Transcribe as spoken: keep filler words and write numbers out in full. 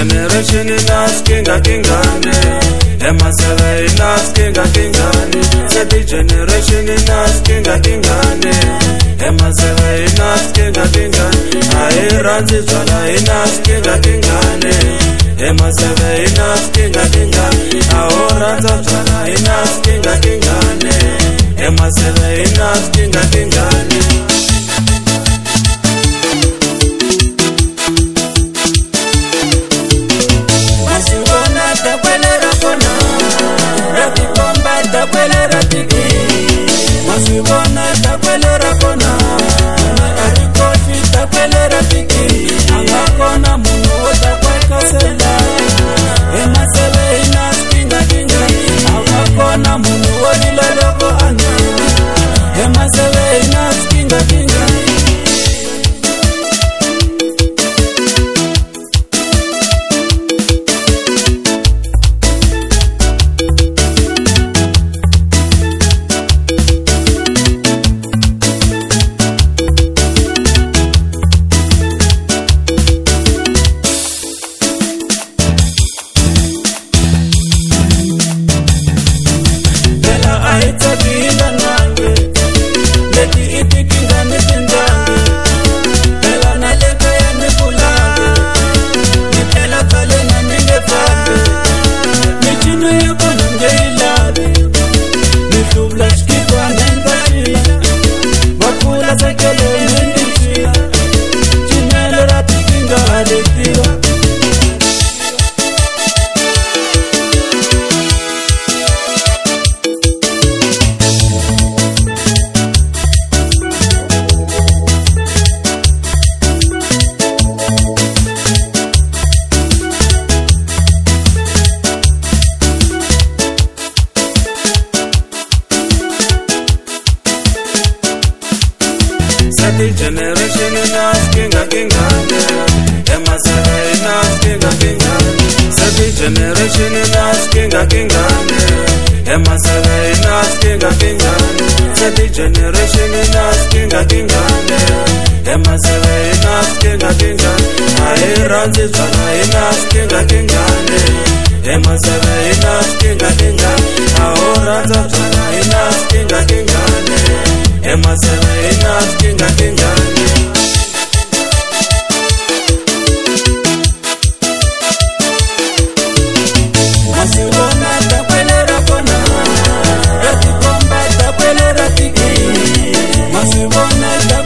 generation inaskinga kingane, emasebe inaskinga kingane. Seti generation inaskinga kingane, emasebe inaskinga kingane. Airanzi zwala inaskinga kingane, emasebe inaskinga kingane. Ahoranza zwala inaskinga kingane, emasebe inaskinga kingane. Masibona takwelera kona, arikoti takwelera piki, angakona munu takwekasela. Emasebe inaskinga kinga, angakona munu oliloloko ane. Emasebe inaskinga kinga. Seti generation inaskinga kingane, emasebe inaskinga kingane. Seti generation inaskinga kingane, emasebe inaskinga kingane. Seti generation inaskinga kingane, emasebe inaskinga kingane. Airanzi zwala inaskinga kingane, emasebe inaskinga kingane. Ahoranza zwala inaskinga kingane, emasebe inaskinga kingane. Masibona takwelera kona, rati komba takwelera tiki. Masibona